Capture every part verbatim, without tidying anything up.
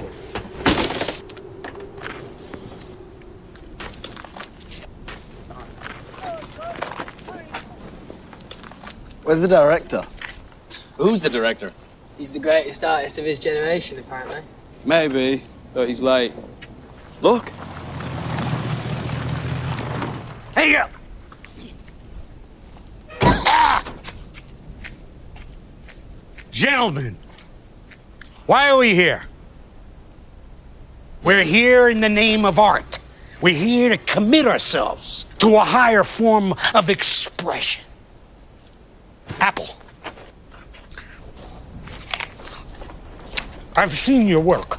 Where's the director? Who's the director? He's the greatest artist of his generation, apparently. Maybe, but he's late. Look. Hey, uh... Gentlemen, why are we here? We're here in the name of art. We're here to commit ourselves to a higher form of expression. Apple, I've seen your work.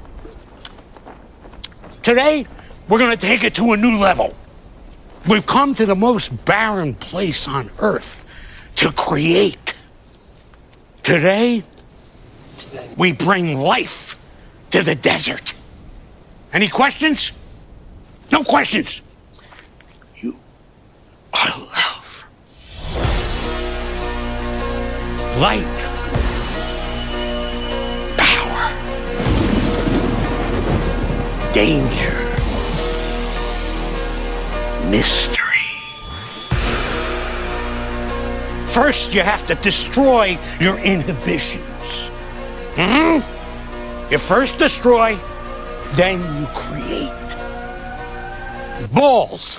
Today, we're going to take it to a new level. We've come to the most barren place on Earth to create. Today, Today. we bring life to the desert. Any questions? No questions. You are love. Light. Power. Danger. Mystery. First, you have to destroy your inhibitions. Hmm? You first destroy, then you create. Balls.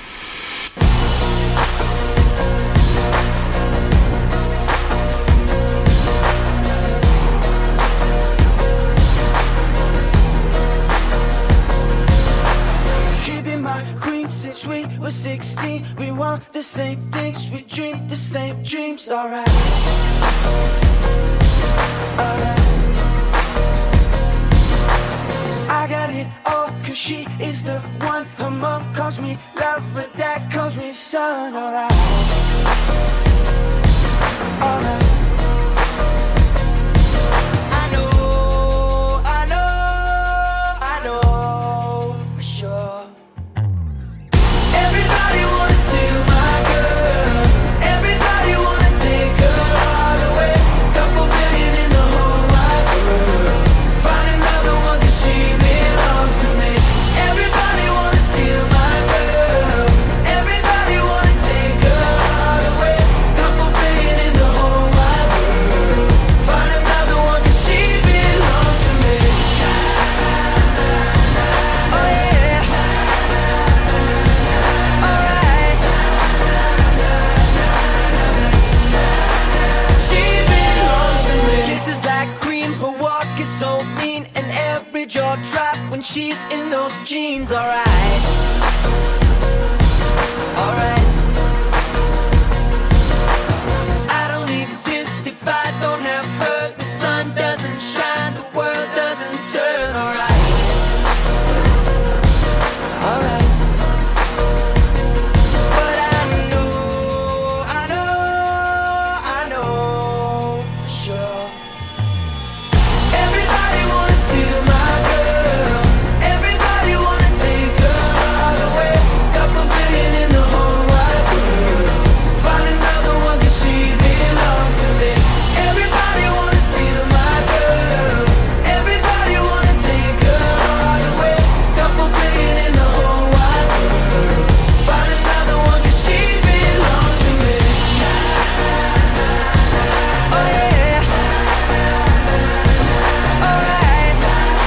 She be my queen since we were sixteen. We want the same things, we dream the same dreams. Alright. Alright. I got it all, cause she is the one. Her mom calls me love, but dad calls me son. Alright. Alright. I know, I know, I know for sure. Everybody wanna steal my girl. Everybody wanna take her all away. Couple billion in the whole wide world. Find another one cause she belongs to me. Everybody wanna steal my girl. Everybody wanna take her all away. Couple billion in the whole wide world. Find another one cause she belongs to me. Oh yeah. Alright. She belongs to me. Kisses like cream, her walk is so mean, and every jaw drop when she's in those jeans. Alright. Alright. I don't exist if I don't have her. The sun doesn't shine, the world doesn't turn. Alright. Alright. But I know, I know, I know for sure. Everybody wanna steal my girl. Everybody wanna take her all away. Couple billion in the whole wide world. Find another one cause she belongs to me. Everybody wanna steal my girl. Everybody wanna take her all away. Couple billion in the whole wide world. Find another one cause she belongs to me. Oh yeah. Alright.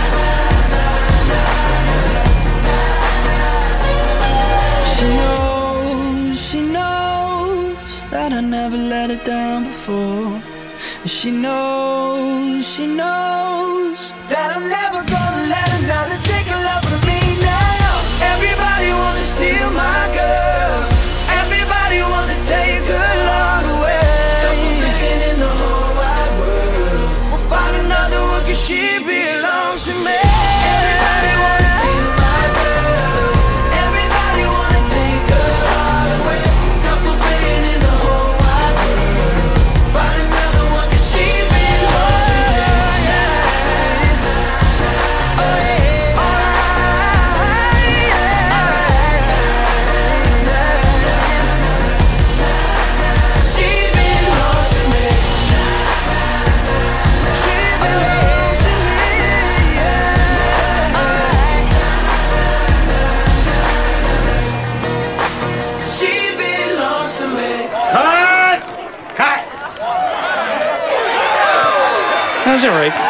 She knows, she knows that I never let her down before. And she knows, she knows that I'm never gonna let another take a love from me now. Everybody wants to steal my girl. Everybody wants to take her long away. Couple billion in the whole wide world. We'll find another one cause she belongs to me. Everybody wants to steal my girl. Everybody wanna take her all away. Couple billion in the whole wide world. Find another one cause she belongs to me. Oh yeah. Alright. That's all right.